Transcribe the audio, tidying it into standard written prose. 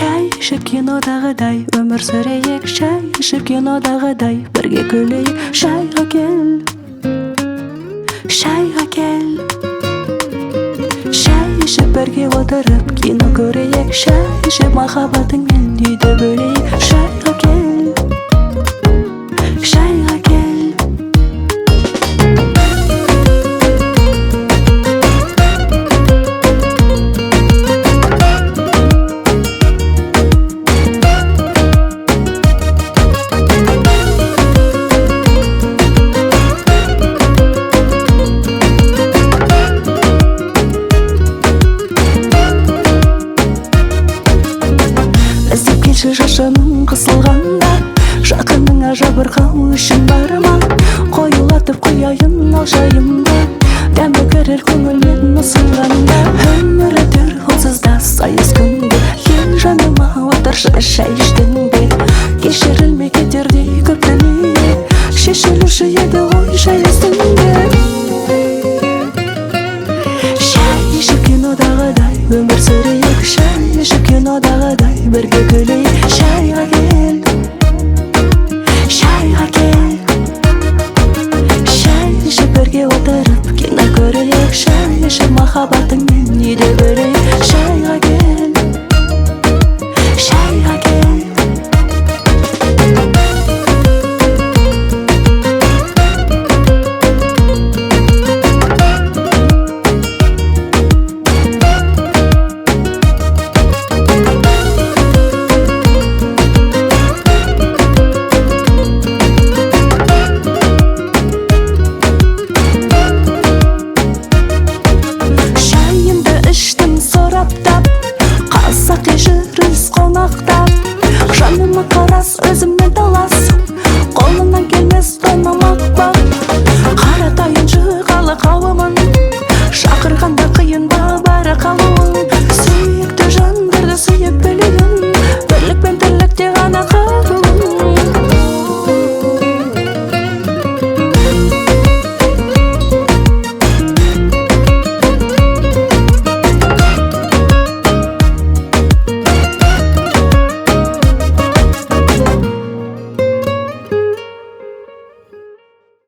Шай ішіп кинодағыдай өмір сүрейік, шай ішіп кинодағыдай бірге күлейік. Шайға кел, шайға кел, шай ішіп бірге отырып кино көрейік. Шай ішіп махаббатыңмен үйді бөлейік. Шайға кел, шайға кел. Іздеп келші шашының қысылғанда, жақыныңа жабырқау үшін бар ма? Қоюлатып қояйын ал жайымды, дәмі кірер көңілмен ұсынғанда. Өмір өтер онсыз да сайыс күнде, ел жаныма отыршы шай іштің бе? Кешірілмей кетердей көп дүние, шешілуші еді ғой шай үстінде. Шай ішіп кинодағыдай өмір сүрейік, шай ішіп кинодағыдай бірге күлейік.